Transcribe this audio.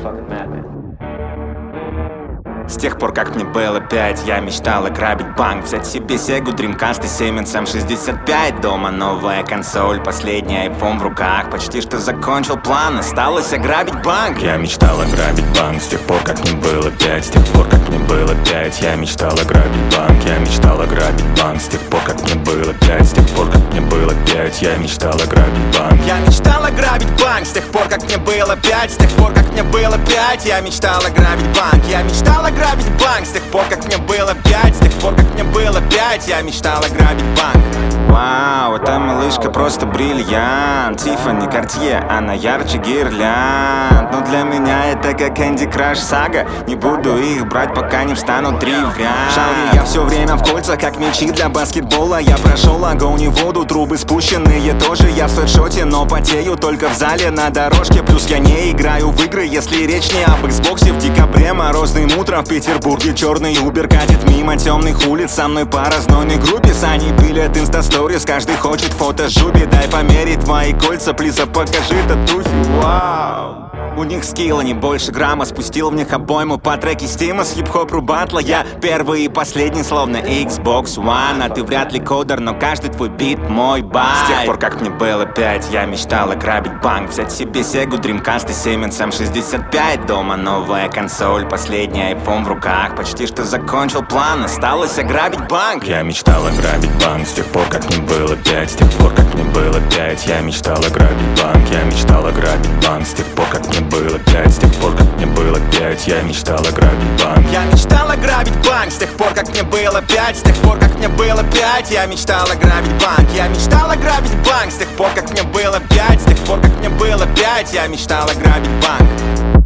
С тех пор, как мне было 5, я мечтал ограбить банк, взять себе Сегу, Dreamcast и Siemens M65. Дома новая консоль, последний iPhone в руках. Почти что закончил план, осталось ограбить банк. Я мечтал ограбить банк с тех пор, как мне было 5. С тех пор, как мне было 5, я мечтал ограбить банк. Я мечтал ограбить банк с тех пор, как мне было 5. С тех пор, как мне было 5, я мечтал ограбить банк. Я мечтал ограбить банк с тех пор, как мне было 5. С тех пор, как мне было 5, я мечтал ограбить банк. Я мечтал ограбить банк с тех пор, как мне было 5. С тех пор, как мне было 5, я мечтал ограбить банк. Вау, эта малышка просто бриллиант. Тиффани, Картье, она ярче гирлянд. Но для меня это как Candy Crush Saga. Не буду их брать, пока не встанут 3 в ряд. Шаури, я все время в кольцах, как мячи для баскетбола. Я прошел огонь и воду, трубы спущенные тоже. Я в свитшоте, но потею только в зале на дорожке. Плюс я не играю в игры, если речь не об Xbox. В декабре морозным утром в Петербурге черный Убер катит мимо темных улиц. Со мной пара знойной группе, Сани пилят инстасторис. Каждый хочет фото жуби, дай померить твои кольца, плиза, покажи татухи. Вау. У них скилла не больше грамма, спустил в них обойму по треке Стима с хип-хоп батла. Я первый и последний, словно Xbox One. А ты вряд ли кодер, но каждый твой бит мой бай. С тех пор, как мне было 5, я мечтал ограбить банк, взять себе Сегу, Dreamcast и Siemens M65. Дома новая консоль, последний iPhone в руках. Почти что закончил план, осталось ограбить банк. Я мечтал ограбить банк с тех пор, как мне было 5. С тех пор, как мне было 5, я мечтал ограбить банк. Я мечтал ограбить банк с тех пор, как мне было 5. С тех пор, как мне было 5, я мечтал ограбить банк. Я мечтал ограбить банк с тех пор, как мне было 5. С тех пор, как мне было 5, я мечтал ограбить банк. Я мечтал ограбить банк с тех пор, как мне было 5. С тех пор, как мне было 5, я мечтал ограбить банк.